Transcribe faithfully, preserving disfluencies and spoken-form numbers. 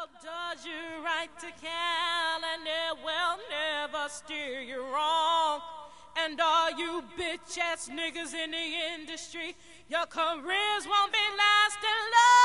does you right to Cal, and it will never steer you wrong. And all you bitch-ass niggas in the industry, your careers won't be lasting long.